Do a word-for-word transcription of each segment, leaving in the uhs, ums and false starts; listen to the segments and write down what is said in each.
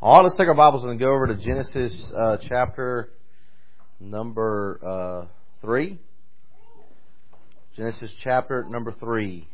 All right, let's take our Bibles and go over to Genesis uh, chapter number uh, three. Genesis chapter number three.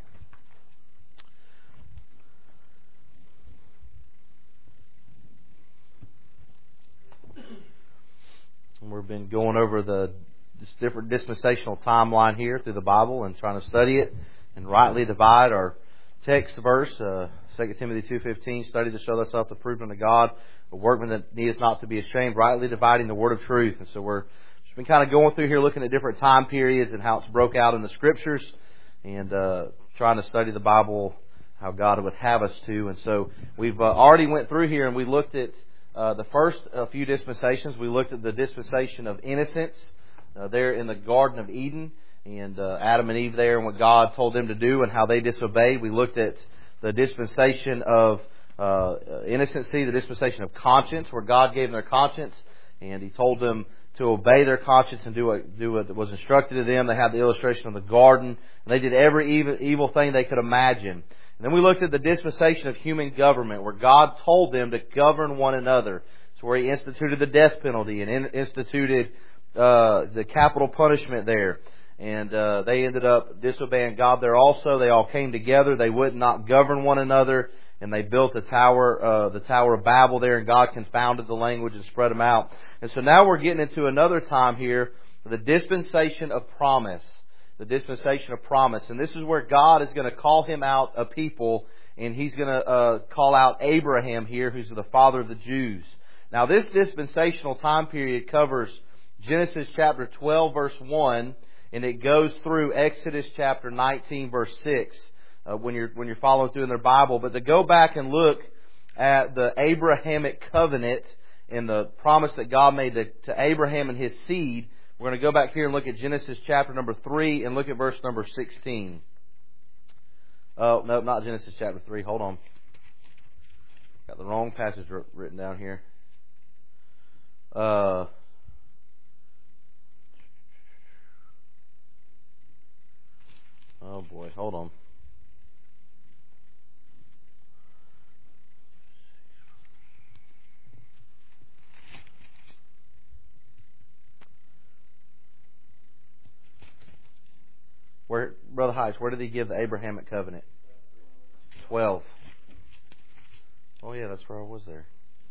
And we've been going over the this different dispensational timeline here through the Bible and trying to study it and rightly divide our text verse. Uh, Second Timothy two fifteen, study to show thyself approved unto God, a workman that needeth not to be ashamed, rightly dividing the word of truth. And so we're just been kind of going through here, looking at different time periods and how it's broke out in the Scriptures, and uh, trying to study the Bible how God would have us to. And so we've uh, already went through here and we looked at uh, the first uh, few dispensations. We looked at the dispensation of innocence uh, there in the Garden of Eden, and uh, Adam and Eve there and what God told them to do and how they disobeyed. We looked at the dispensation of uh, innocency, the dispensation of conscience, where God gave them their conscience, and He told them to obey their conscience and do what, do what was instructed to them. They had the illustration of the garden, and they did every evil, evil thing they could imagine. And then we looked at the dispensation of human government, where God told them to govern one another. It's where He instituted the death penalty and in, instituted uh, the capital punishment there. And uh, they ended up disobeying God there also. They all came together. They would not govern one another. And they built the tower, uh, the Tower of Babel there. And God confounded the language and spread them out. And so now we're getting into another time here, the dispensation of promise. The dispensation of promise. And this is where God is going to call Him out a people. And He's going to uh, call out Abraham here, who's the father of the Jews. Now this dispensational time period covers Genesis chapter twelve verse one. And it goes through Exodus chapter nineteen, verse six, uh, when you're when you're following through in their Bible. But to go back and look at the Abrahamic covenant and the promise that God made to, to Abraham and his seed, we're going to go back here and look at Genesis chapter number three and look at verse number sixteen. Oh, no, not Genesis chapter three. Hold on. Got the wrong passage written down here. Uh... Oh boy, hold on. Where, Brother Heights, where did He give the Abrahamic covenant? Twelve. Oh yeah, that's where I was there.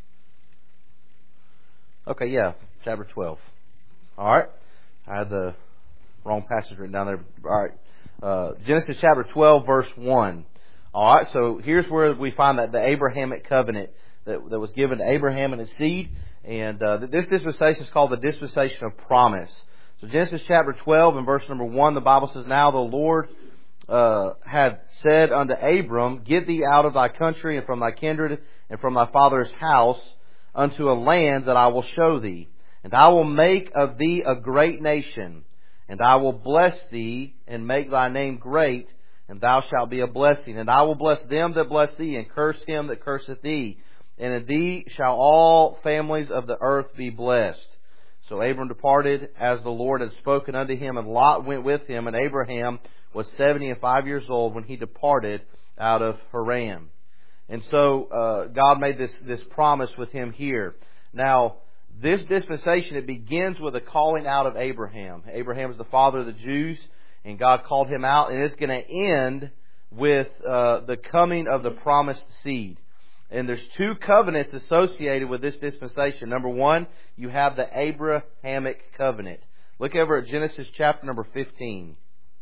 Okay, yeah, chapter twelve. All right, I had the wrong passage written down there. All right. Uh, Genesis chapter twelve, verse one. Alright, so here's where we find that the Abrahamic covenant that, that was given to Abraham and his seed. And uh, this dispensation is called the dispensation of promise. So Genesis chapter twelve and verse number one, the Bible says, Now the Lord uh, had said unto Abram, Get thee out of thy country and from thy kindred and from thy father's house unto a land that I will show thee. And I will make of thee a great nation. And I will bless thee, and make thy name great, and thou shalt be a blessing. And I will bless them that bless thee, and curse him that curseth thee. And in thee shall all families of the earth be blessed. So Abram departed, as the Lord had spoken unto him, and Lot went with him. And Abraham was seventy and five years old when he departed out of Haran. And so uh, God made this, this promise with him here. Now, this dispensation, it begins with a calling out of Abraham. Abraham is the father of the Jews, and God called him out, and it's going to end with uh, the coming of the promised seed. And there's two covenants associated with this dispensation. Number one, you have the Abrahamic covenant. Look over at Genesis chapter number fifteen.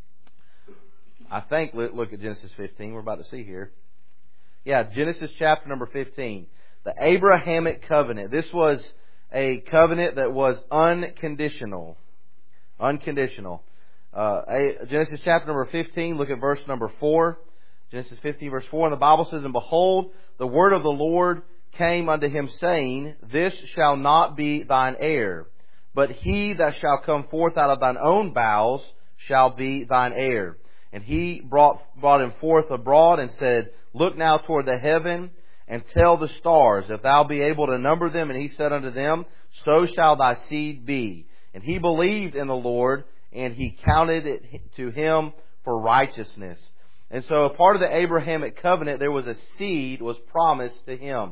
I think, look at Genesis fifteen, we're about to see here. Yeah, Genesis chapter number fifteen. The Abrahamic covenant. This was a covenant that was unconditional. Unconditional. Uh, Genesis chapter number fifteen, look at verse number four. Genesis fifteen verse four, and the Bible says, And behold, the word of the Lord came unto him, saying, This shall not be thine heir, but he that shall come forth out of thine own bowels shall be thine heir. And he brought, brought him forth abroad and said, Look now toward the heaven, and tell the stars, if thou be able to number them. And he said unto them, So shall thy seed be. And he believed in the Lord, and He counted it to him for righteousness. And so a part of the Abrahamic covenant, there was a seed was promised to him.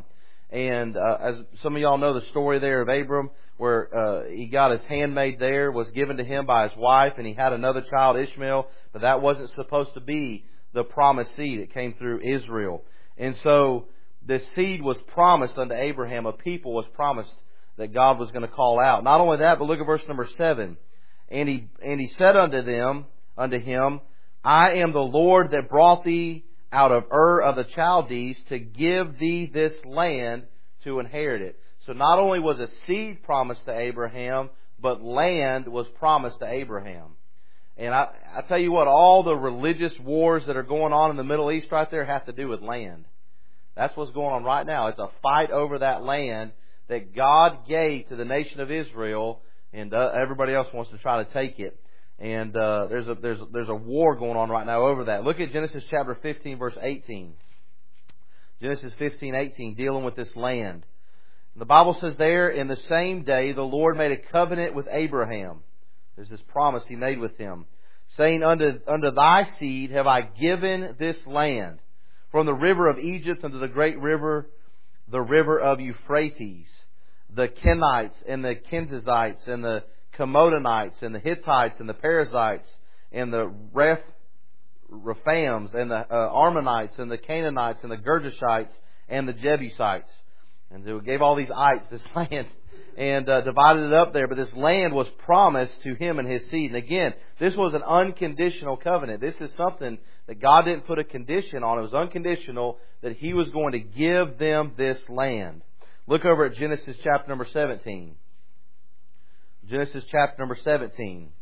And uh, as some of y'all know the story there of Abram, where uh, he got his handmaid there, was given to him by his wife, and he had another child, Ishmael, but that wasn't supposed to be the promised seed. It came through Israel. And so this seed was promised unto Abraham. A people was promised that God was going to call out. Not only that, but look at verse number seven. And he, and he said unto them, unto him, I am the Lord that brought thee out of Ur of the Chaldees to give thee this land to inherit it. So not only was a seed promised to Abraham, but land was promised to Abraham. And I, I tell you what, all the religious wars that are going on in the Middle East right there have to do with land. That's what's going on right now. It's a fight over that land that God gave to the nation of Israel, and uh, everybody else wants to try to take it. And uh, there's a there's there's a war going on right now over that. Look at Genesis chapter fifteen, verse eighteen. Genesis fifteen, eighteen, dealing with this land. The Bible says there, in the same day the Lord made a covenant with Abraham. There's this promise He made with him, saying, Unto, unto thy seed have I given this land, from the river of Egypt unto the great river, the river of Euphrates, the Kenites and the Kenizzites and the Commodanites and the Hittites and the Perizzites and the Reph, Rephaims and the uh, Ammonites and the Canaanites and the Girgashites and the Jebusites. And so He gave all these ites this land and uh, divided it up there. But this land was promised to him and his seed. And again, this was an unconditional covenant. This is something that God didn't put a condition on. It was unconditional that He was going to give them this land. Look over at Genesis chapter number seventeen. Genesis chapter number seventeen.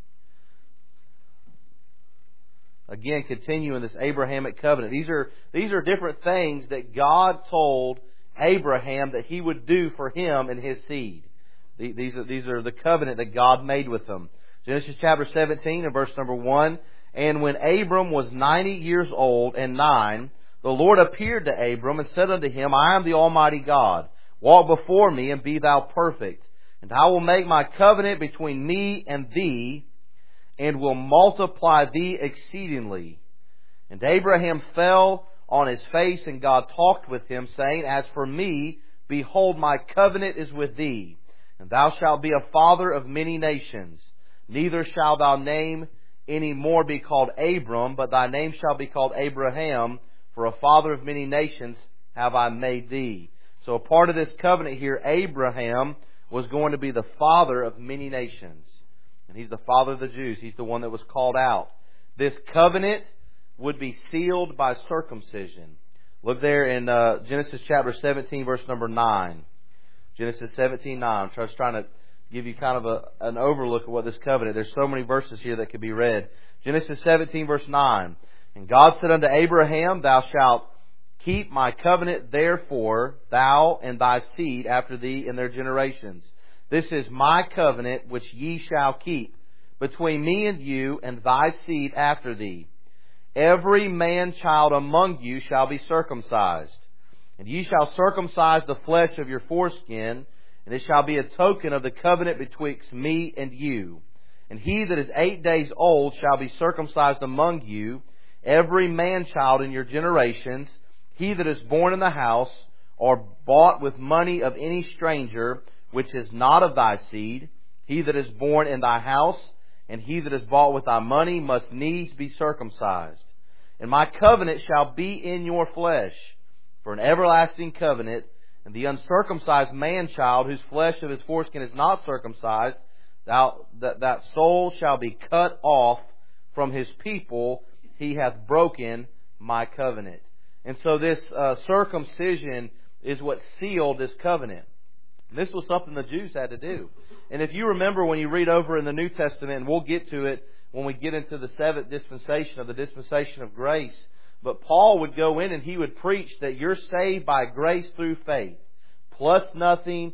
Again, continuing this Abrahamic covenant. These are, these are different things that God told Abraham that He would do for him and his seed. These are, these are the covenant that God made with them. Genesis chapter seventeen and verse number one. And when Abram was ninety years old and nine, the Lord appeared to Abram and said unto him, I am the Almighty God. Walk before me and be thou perfect. And I will make my covenant between me and thee, and will multiply thee exceedingly. And Abraham fell on his face, and God talked with him, saying, As for me, behold, my covenant is with thee, and thou shalt be a father of many nations. Neither shall thy name any more be called Abram, but thy name shall be called Abraham, for a father of many nations have I made thee. So a part of this covenant here, Abraham was going to be the father of many nations. And he's the father of the Jews. He's the one that was called out. This covenant would be sealed by circumcision. Look there in uh, Genesis chapter seventeen, verse number nine. Genesis seventeen, nine. I'm just trying to give you kind of a, an overlook of what this covenant. There's so many verses here that could be read. Genesis seventeen, verse nine. And God said unto Abraham, Thou shalt keep my covenant, therefore, thou and thy seed after thee in their generations. This is my covenant which ye shall keep between me and you and thy seed after thee. Every man-child among you shall be circumcised. And ye shall circumcise the flesh of your foreskin, and it shall be a token of the covenant betwixt me and you. And he that is eight days old shall be circumcised among you, every man-child in your generations. He that is born in the house, or bought with money of any stranger, which is not of thy seed, he that is born in thy house, and he that is bought with thy money, must needs be circumcised. And my covenant shall be in your flesh, for an everlasting covenant. And the uncircumcised man-child, whose flesh of his foreskin is not circumcised, thou, that, that soul shall be cut off from his people. He hath broken my covenant. And so this uh, circumcision is what sealed this covenant. This was something the Jews had to do. And if you remember when you read over in the New Testament, and we'll get to it when we get into the seventh dispensation of the dispensation of grace, but Paul would go in and he would preach that you're saved by grace through faith. Plus nothing,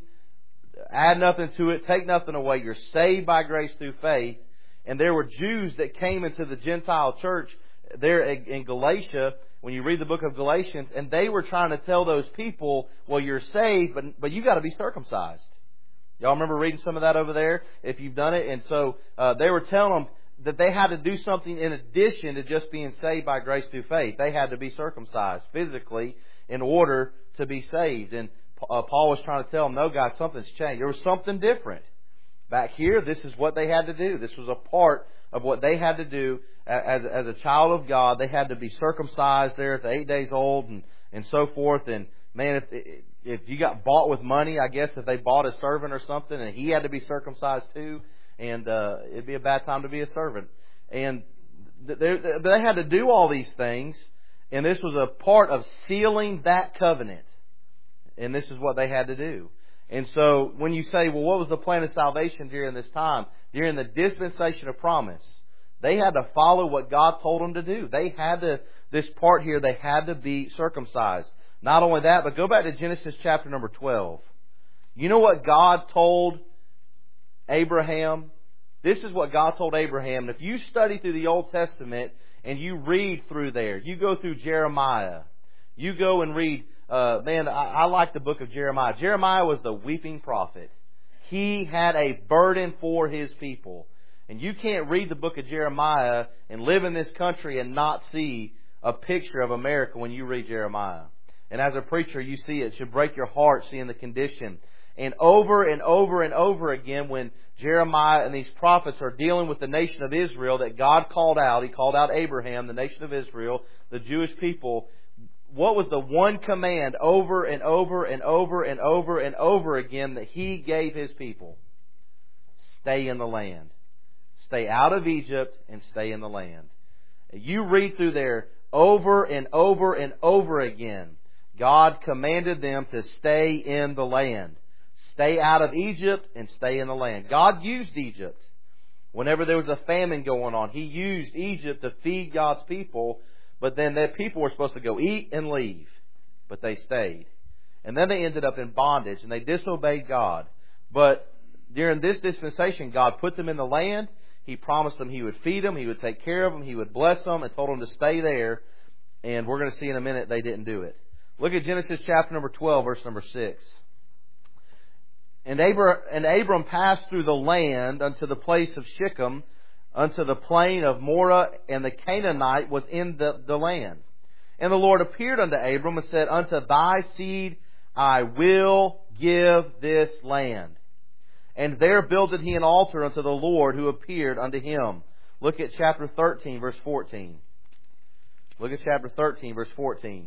add nothing to it, take nothing away. You're saved by grace through faith. And there were Jews that came into the Gentile church there in Galatia, when you read the book of Galatians, and they were trying to tell those people, well, you're saved, but but you got to be circumcised. Y'all remember reading some of that over there, if you've done it? And so uh, they were telling them that they had to do something in addition to just being saved by grace through faith. They had to be circumcised physically in order to be saved. And uh, Paul was trying to tell them, no, guys, something's changed. There was something different. Back here, this is what they had to do. This was a part of what they had to do as, as a child of God. They had to be circumcised there at the eight days old and, and so forth. And man, if, if you got bought with money, I guess if they bought a servant or something and he had to be circumcised too, and uh, it'd be a bad time to be a servant. And they, they had to do all these things, and this was a part of sealing that covenant. And this is what they had to do. And so when you say, well, what was the plan of salvation during this time? During the dispensation of promise, they had to follow what God told them to do. They had to, this part here, they had to be circumcised. Not only that, but go back to Genesis chapter number twelve. You know what God told Abraham? This is what God told Abraham. If you study through the Old Testament and you read through there, you go through Jeremiah, you go and read, uh, man, I, I like the book of Jeremiah. Jeremiah was the weeping prophet. He had a burden for his people. And you can't read the book of Jeremiah and live in this country and not see a picture of America when you read Jeremiah. And as a preacher, you see it. It should break your heart seeing the condition. And over and over and over again, when Jeremiah and these prophets are dealing with the nation of Israel that God called out, He called out Abraham, the nation of Israel, the Jewish people, what was the one command over and over and over and over and over again that He gave His people? Stay in the land. Stay out of Egypt and stay in the land. You read through there over and over and over again. God commanded them to stay in the land. Stay out of Egypt and stay in the land. God used Egypt. Whenever there was a famine going on, He used Egypt to feed God's people. But then their people were supposed to go eat and leave. But they stayed. And then they ended up in bondage and they disobeyed God. But during this dispensation, God put them in the land. He promised them He would feed them. He would take care of them. He would bless them and told them to stay there. And we're going to see in a minute they didn't do it. Look at Genesis chapter number twelve, verse number six. And Abram, and Abram passed through the land unto the place of Shechem, unto the plain of Moreh, and the Canaanite was in the, the land. And the Lord appeared unto Abram and said, Unto thy seed I will give this land. And there builded he an altar unto the Lord who appeared unto him. Look at chapter thirteen, verse fourteen. Look at chapter thirteen, verse fourteen.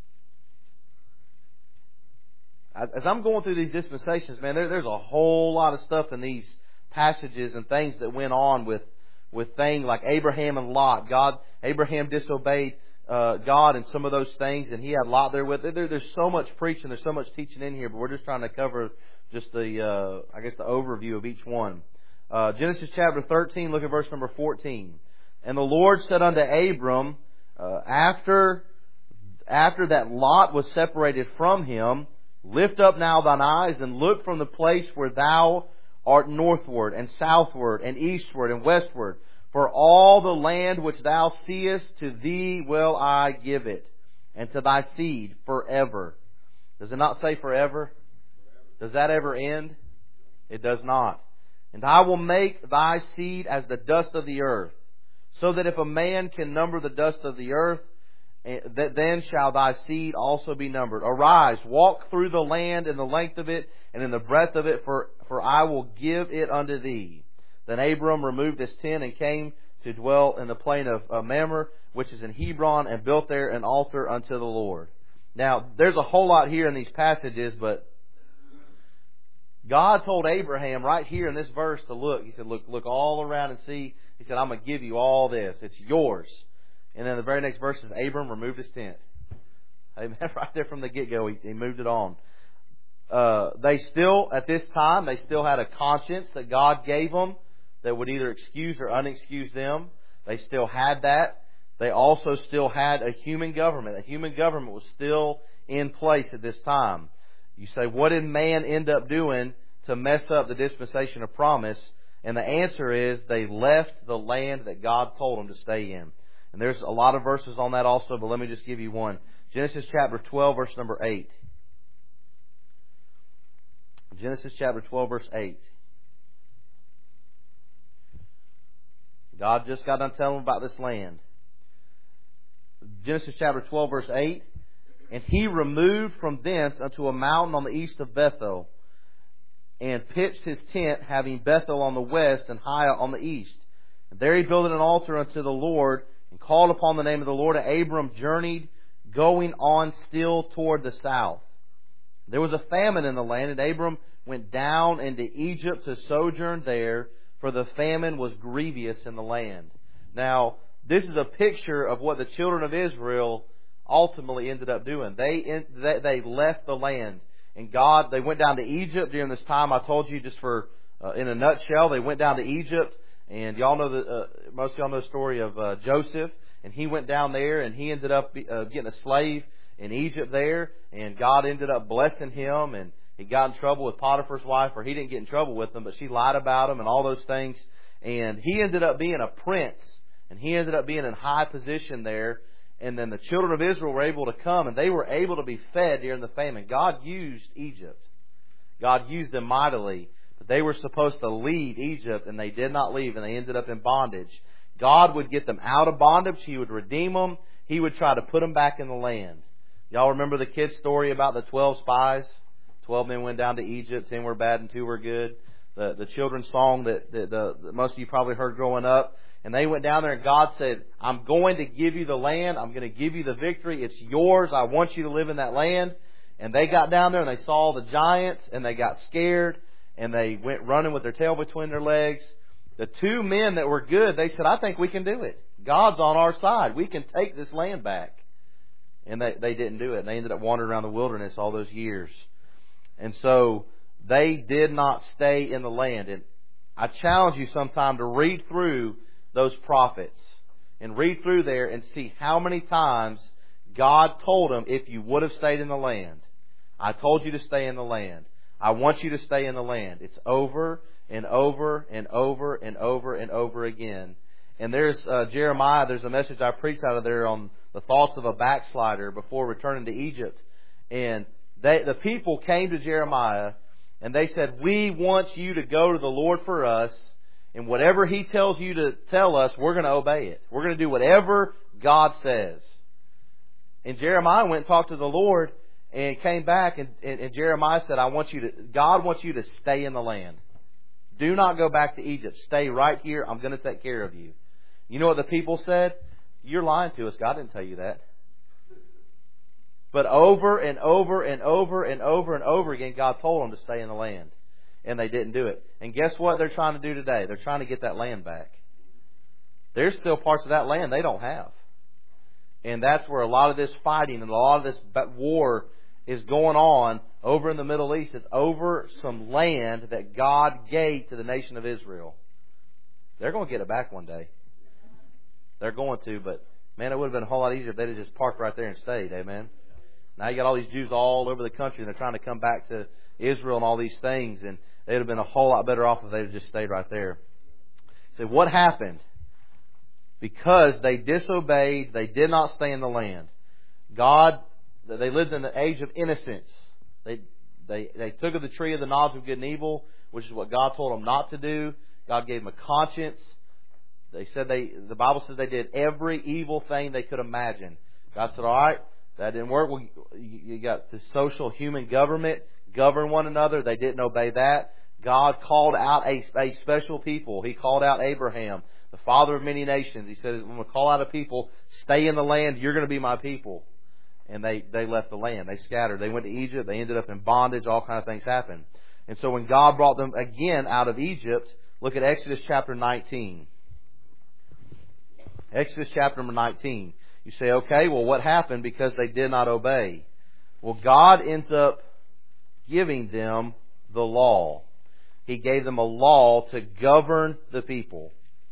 As I'm going through these dispensations, man, there, there's a whole lot of stuff in these passages and things that went on with, with things like Abraham and Lot. God, Abraham disobeyed uh, God in some of those things, and he had Lot there with it. There, there's so much preaching, there's so much teaching in here, but we're just trying to cover just the, uh, I guess, the overview of each one. Uh, Genesis chapter thirteen, look at verse number fourteen. And the Lord said unto Abram, uh, after after that Lot was separated from him, Lift up now thine eyes and look from the place where thou art northward and southward and eastward and westward. For all the land which thou seest, to thee will I give it, and to thy seed forever. Does it not say forever? Does that ever end? It does not. And I will make thy seed as the dust of the earth, so that if a man can number the dust of the earth, then shall thy seed also be numbered. Arise, walk through the land in the length of it and in the breadth of it, for, for I will give it unto thee. Then Abram removed his tent and came to dwell in the plain of uh, Mamre, which is in Hebron, and built there an altar unto the Lord. Now, there's a whole lot here in these passages, but God told Abraham right here in this verse to look. He said, look, look all around and see. He said, I'm going to give you all this. It's yours. And then the very next verse is Abram removed his tent. Amen. Right there from the get-go, he, he moved it on. Uh, they still, at this time, they still had a conscience that God gave them that would either excuse or unexcuse them. They still had that. They also still had a human government. A human government was still in place at this time. You say, what did man end up doing to mess up the dispensation of promise? And the answer is they left the land that God told them to stay in. And there's a lot of verses on that also, but let me just give you one. Genesis chapter twelve, verse number eight. Genesis chapter twelve, verse eight. God just got done telling them about this land. Genesis chapter twelve, verse eight. And he removed from thence unto a mountain on the east of Bethel, and pitched his tent, having Bethel on the west and Hai on the east. And there he built an altar unto the Lord, and called upon the name of the Lord. And Abram journeyed, going on still toward the south. There was a famine in the land, and Abram went down into Egypt to sojourn there, for the famine was grievous in the land. Now, this is a picture of what the children of Israel ultimately ended up doing. They they left the land, and God, they went down to Egypt during this time. I told you just for uh, in a nutshell, they went down to Egypt, and y'all know the uh, most of y'all know the story of uh, Joseph, and he went down there, and he ended up uh, getting a slave in Egypt there, and God ended up blessing him, and he got in trouble with Potiphar's wife, or he didn't get in trouble with them, but she lied about him and all those things, and he ended up being a prince, and he ended up being in high position there. And then the children of Israel were able to come, and they were able to be fed during the famine. God used Egypt. God used them mightily. But they were supposed to leave Egypt, and they did not leave, and they ended up in bondage. God would get them out of bondage. He would redeem them. He would try to put them back in the land. Y'all remember the kid's story about the twelve spies? Twelve men went down to Egypt. Ten were bad and two were good. The, the children's song that, that, the, that most of you probably heard growing up. And they went down there, and God said, I'm going to give you the land. I'm going to give you the victory. It's yours. I want you to live in that land. And they got down there, and they saw the giants, and they got scared, and they went running with their tail between their legs. The two men that were good, they said, I think we can do it. God's on our side. We can take this land back. And they, they didn't do it. And they ended up wandering around the wilderness all those years. And so they did not stay in the land. And I challenge you sometime to read through those prophets and read through there and see how many times God told them, if you would have stayed in the land, I told you to stay in the land. I want you to stay in the land. It's over and over and over and over and over again. And there's uh, Jeremiah, there's a message I preached out of there on the thoughts of a backslider before returning to Egypt. And they, the people came to Jeremiah and they said, we want you to go to the Lord for us. And whatever He tells you to tell us, we're going to obey it. We're going to do whatever God says. And Jeremiah went and talked to the Lord and came back, and, and, and Jeremiah said, I want you to, God wants you to stay in the land. Do not go back to Egypt. Stay right here. I'm going to take care of you. You know what the people said? You're lying to us. God didn't tell you that. But over and over and over and over and over again, God told them to stay in the land. And they didn't do it. And guess what they're trying to do today? They're trying to get that land back. There's still parts of that land they don't have. And that's where a lot of this fighting and a lot of this war is going on over in the Middle East. It's over some land that God gave to the nation of Israel. They're going to get it back one day. They're going to, but man, it would have been a whole lot easier if they'd have just parked right there and stayed. Amen. Now you got all these Jews all over the country, and they're trying to come back to Israel and all these things, and they'd have been a whole lot better off if they'd have just stayed right there. So what happened? Because they disobeyed, they did not stay in the land. God, they lived in the age of innocence. They they they took of the tree of the knowledge of good and evil, which is what God told them not to do. God gave them a conscience. They said they. The Bible says they did every evil thing they could imagine. God said, "All right, that didn't work. Well, you got the social human government govern one another. They didn't obey that. God called out a, a special people. He called out Abraham, the father of many nations. He said, I'm going to call out a people. Stay in the land. You're going to be my people." And they, they left the land. They scattered. They went to Egypt. They ended up in bondage. All kinds of things happened. And so when God brought them again out of Egypt, look at Exodus chapter nineteen. Exodus chapter number nineteen. You say, okay, well, what happened because they did not obey? Well, God ends up giving them the law. He gave them a law to govern the people.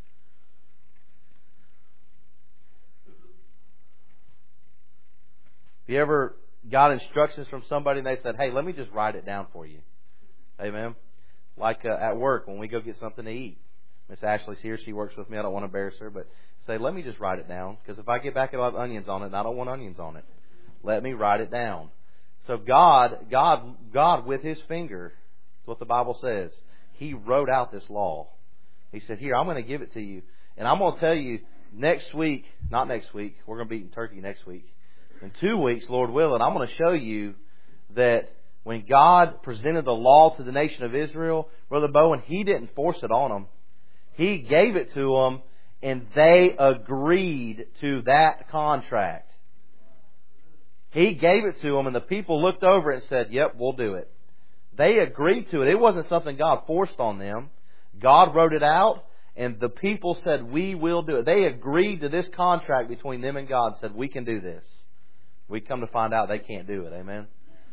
Have you ever got instructions from somebody and they said, hey, let me just write it down for you? Amen. Like uh, at work when we go get something to eat. Miss Ashley's here. She works with me. I don't want to embarrass her, but say, let me just write it down. Because if I get back, it'll have onions on it, and I don't want onions on it. Let me write it down. So God, God, God with His finger, that's what the Bible says, He wrote out this law. He said, here, I'm going to give it to you. And I'm going to tell you, next week, not next week, we're going to be eating turkey next week. In two weeks, Lord willing, I'm going to show you that when God presented the law to the nation of Israel, Brother Bowen, He didn't force it on them. He gave it to them, and they agreed to that contract. He gave it to them, and the people looked over it and said, yep, we'll do it. They agreed to it. It wasn't something God forced on them. God wrote it out, and the people said, we will do it. They agreed to this contract between them and God, said, we can do this. We come to find out they can't do it. Amen.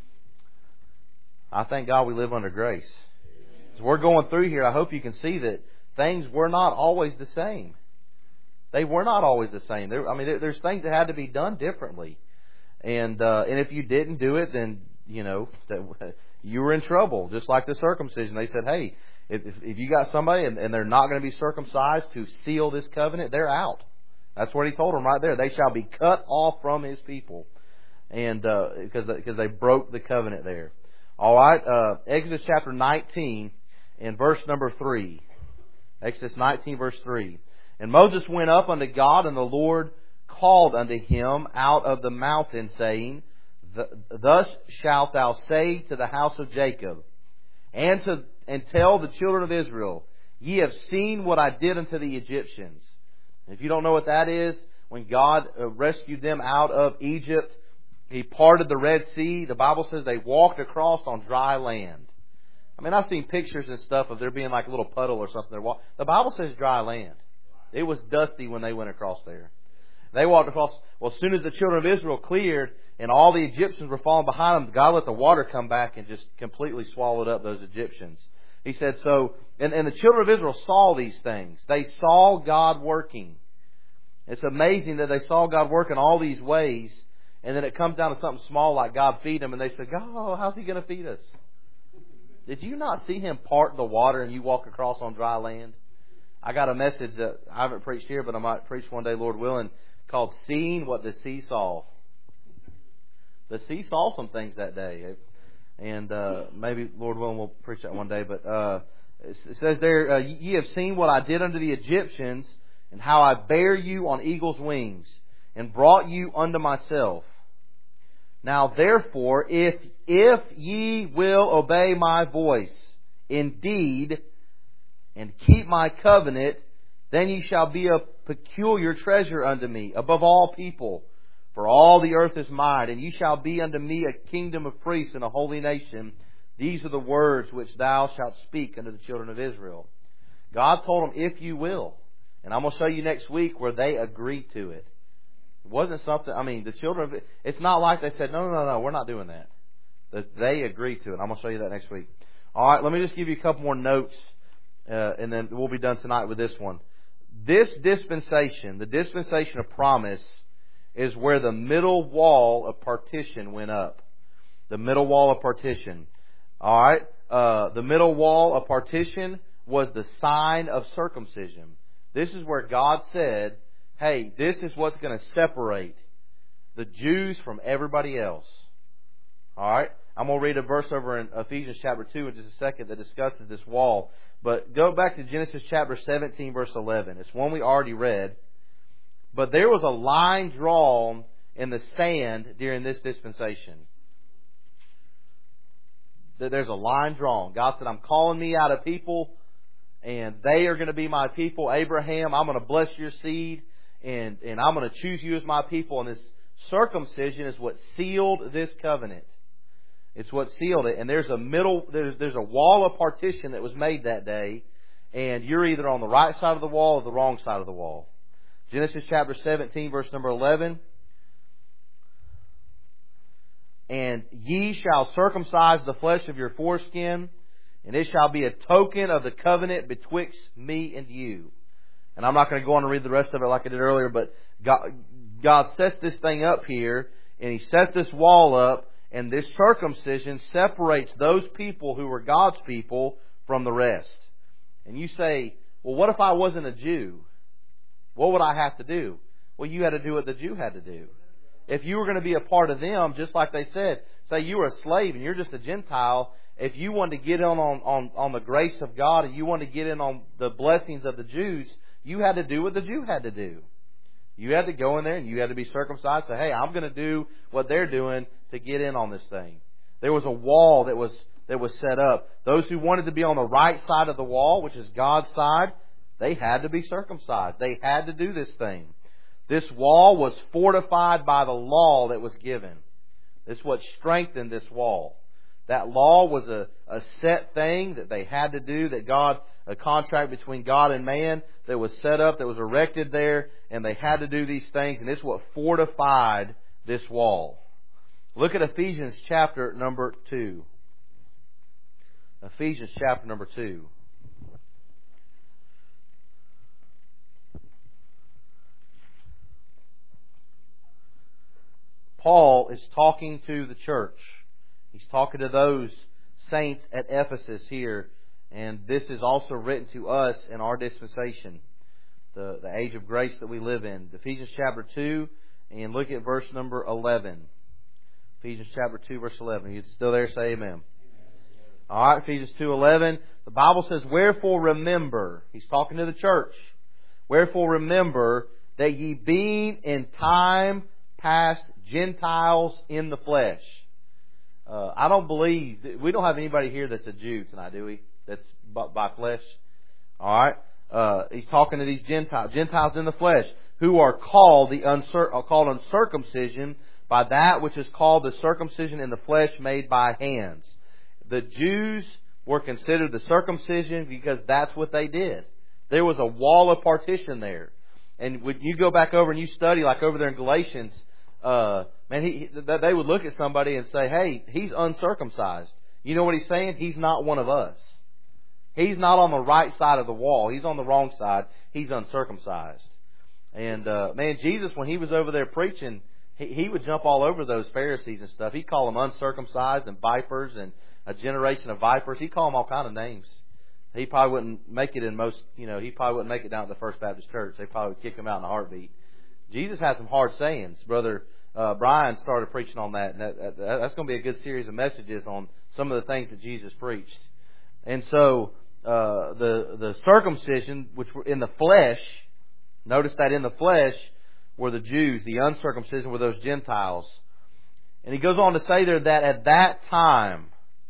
I thank God we live under grace. As we're going through here, I hope you can see that things were not always the same. They were not always the same. There, I mean, there, there's things that had to be done differently. And uh, and if you didn't do it, then, you know, that, you were in trouble. Just like the circumcision. They said, hey, if, if you got somebody and, and they're not going to be circumcised to seal this covenant, they're out. That's what He told them right there. They shall be cut off from His people. And uh, because because they broke the covenant there. All right, uh, Exodus chapter nineteen and verse number three. Exodus nineteen verse three. And Moses went up unto God, and the Lord called unto him out of the mountain, saying, Thus shalt thou say to the house of Jacob, and to and tell the children of Israel, Ye have seen what I did unto the Egyptians. And if you don't know what that is, when God rescued them out of Egypt, He parted the Red Sea. The Bible says they walked across on dry land. I mean, I've seen pictures and stuff of there being like a little puddle or something. The Bible says dry land. It was dusty when they went across there. They walked across. Well, as soon as the children of Israel cleared and all the Egyptians were falling behind them, God let the water come back and just completely swallowed up those Egyptians. He said so. And, and the children of Israel saw these things. They saw God working. It's amazing that they saw God work in all these ways. And then it comes down to something small like God feed them. And they said, God, how's He going to feed us? Did you not see Him part the water and you walk across on dry land? I got a message that I haven't preached here, but I might preach one day, Lord willing, called Seeing What the Sea Saw. The sea saw some things that day. And uh, maybe, Lord willing, we'll preach that one day. But uh, it says there, uh, Ye have seen what I did unto the Egyptians, and how I bare you on eagle's wings, and brought you unto myself. Now therefore, if if ye will obey my voice, indeed, and keep my covenant, then ye shall be a peculiar treasure unto me, above all people. For all the earth is mine, and ye shall be unto me a kingdom of priests and a holy nation. These are the words which thou shalt speak unto the children of Israel. God told them, if you will. And I'm going to show you next week where they agreed to it. It wasn't something, I mean, the children of it's not like they said, no, no, no, no, we're not doing that. That they agreed to it. I'm going to show you that next week. All right, let me just give you a couple more notes, uh, and then we'll be done tonight with this one. This dispensation, the dispensation of promise, is where the middle wall of partition went up. The middle wall of partition. All right, uh, the middle wall of partition was the sign of circumcision. This is where God said, hey, this is what's going to separate the Jews from everybody else. All right? I'm going to read a verse over in Ephesians chapter two in just a second that discusses this wall. But go back to Genesis chapter seventeen, verse eleven. It's one we already read. But there was a line drawn in the sand during this dispensation. There's a line drawn. God said, I'm calling me out of people, and they are going to be my people. Abraham, I'm going to bless your seed, and, and I'm going to choose you as my people. And this circumcision is what sealed this covenant. It's what sealed it. And there's a middle, there's, there's a wall of partition that was made that day, and you're either on the right side of the wall or the wrong side of the wall. Genesis chapter seventeen, verse number eleven. And ye shall circumcise the flesh of your foreskin, and it shall be a token of the covenant betwixt me and you. And I'm not going to go on and read the rest of it like I did earlier, but God, God sets this thing up here, and He set this wall up, and this circumcision separates those people who were God's people from the rest. And you say, well, what if I wasn't a Jew? What would I have to do? Well, you had to do what the Jew had to do. If you were going to be a part of them, just like they said, say you were a slave and you're just a Gentile, if you wanted to get in on, on, on the grace of God and you wanted to get in on the blessings of the Jews, you had to do what the Jew had to do. You had to go in there and you had to be circumcised. Say, hey, I'm going to do what they're doing to get in on this thing. There was a wall that was that was set up. Those who wanted to be on the right side of the wall, which is God's side, they had to be circumcised. They had to do this thing. This wall was fortified by the law that was given. This is what strengthened this wall. That law was a, a set thing that they had to do, that God, a contract between God and man that was set up, that was erected there, and they had to do these things, and it's what fortified this wall. Look at Ephesians chapter number two. Ephesians chapter number two. Paul is talking to the church. He's talking to those saints at Ephesus here. And this is also written to us in our dispensation, the, the age of grace that we live in. Ephesians chapter two, and look at verse number eleven. Ephesians chapter two, verse eleven. Are you still there? Say amen. All right, Ephesians two eleven. The Bible says, wherefore remember. He's talking to the church. Wherefore remember that ye being in time past Gentiles in the flesh. Uh, I don't believe, we don't have anybody here that's a Jew tonight, do we? That's by, by flesh. Alright? Uh, he's talking to these Gentiles, Gentiles in the flesh, who are called the uncir- are called uncircumcision by that which is called the circumcision in the flesh made by hands. The Jews were considered the circumcision because that's what they did. There was a wall of partition there. And when you go back over and you study, like over there in Galatians, Uh, man, he, he, they would look at somebody and say, hey, he's uncircumcised. You know what he's saying? He's not one of us. He's not on the right side of the wall. He's on the wrong side. He's uncircumcised. And, uh, man, Jesus, when he was over there preaching, he, he would jump all over those Pharisees and stuff. He'd call them uncircumcised and vipers and a generation of vipers. He'd call them all kind of names. He probably wouldn't make it in most, you know, he probably wouldn't make it down to the First Baptist Church. They probably would kick him out in a heartbeat. Jesus had some hard sayings. Brother uh, Brian started preaching on that. And that, that. That's going to be a good series of messages on some of the things that Jesus preached. And so uh, the the circumcision, which were in the flesh, notice that in the flesh were the Jews. The uncircumcision were those Gentiles. And he goes on to say there that at that time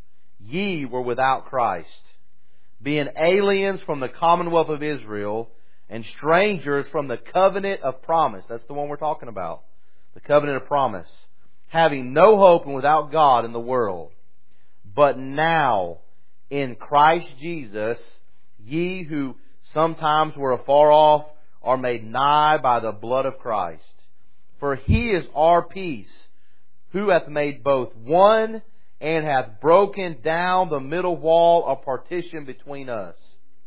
ye were without Christ, being aliens from the commonwealth of Israel, and strangers from the covenant of promise. That's the one we're talking about. The covenant of promise. Having no hope and without God in the world. But now, in Christ Jesus, ye who sometimes were afar off are made nigh by the blood of Christ. For He is our peace, who hath made both one, and hath broken down the middle wall of partition between us,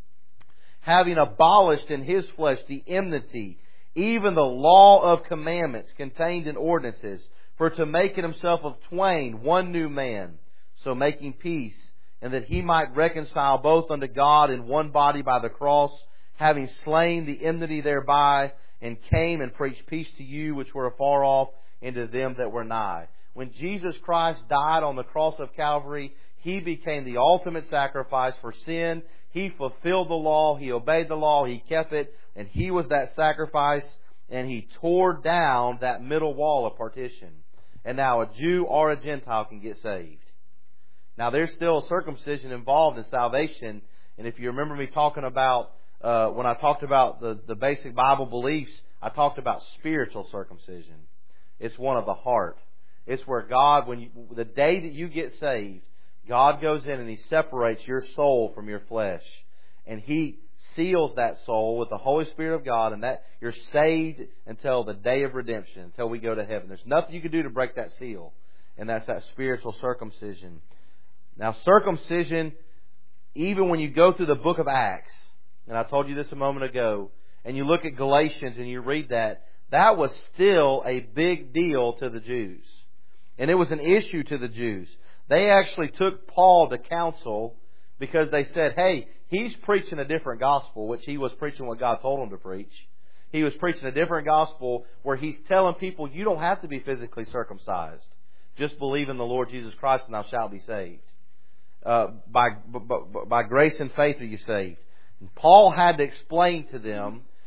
having abolished in His flesh the enmity, even the law of commandments contained in ordinances, for to make in Himself of twain one new man, so making peace, and that He might reconcile both unto God in one body by the cross, having slain the enmity thereby, and came and preached peace to you which were afar off, and to them that were nigh. When Jesus Christ died on the cross of Calvary, He became the ultimate sacrifice for sin. He fulfilled the law. He obeyed the law. He kept it. And He was that sacrifice. And He tore down that middle wall of partition. And now a Jew or a Gentile can get saved. Now there's still a circumcision involved in salvation. And if you remember me talking about, uh, when I talked about the, the basic Bible beliefs, I talked about spiritual circumcision. It's one of the heart. It's where God, when you, the day that you get saved, God goes in and He separates your soul from your flesh. And He seals that soul with the Holy Spirit of God, and that you're saved until the day of redemption, until we go to heaven. There's nothing you can do to break that seal. And that's that spiritual circumcision. Now, circumcision, even when you go through the book of Acts, and I told you this a moment ago, and you look at Galatians and you read that, that was still a big deal to the Jews. And it was an issue to the Jews. They actually took Paul to counsel because they said, hey, he's preaching a different gospel, which he was preaching what God told him to preach. He was preaching a different gospel where he's telling people you don't have to be physically circumcised. Just believe in the Lord Jesus Christ and thou shalt be saved. Uh, by, by, by grace and faith are you saved. And Paul had to explain to them,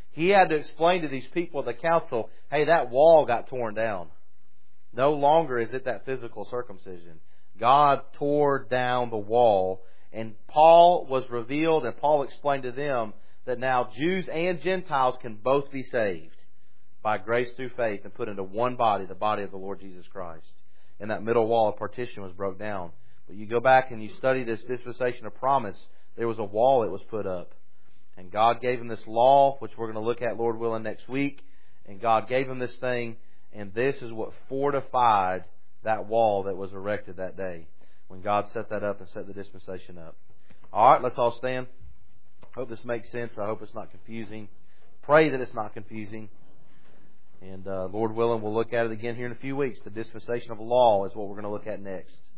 He had to explain to these people at the council, hey, that wall got torn down. No longer is it that physical circumcision. God tore down the wall, and Paul was revealed, and Paul explained to them that now Jews and Gentiles can both be saved by grace through faith and put into one body, the body of the Lord Jesus Christ. And that middle wall of partition was broke down. But you go back and you study this dispensation of promise, there was a wall that was put up. And God gave him this law, which we're going to look at, Lord willing, next week. And God gave him this thing, and this is what fortified that wall that was erected that day when God set that up and set the dispensation up. All right, let's all stand. I hope this makes sense. I hope it's not confusing. Pray that it's not confusing. And uh, Lord willing, we'll look at it again here in a few weeks. The dispensation of law is what we're going to look at next.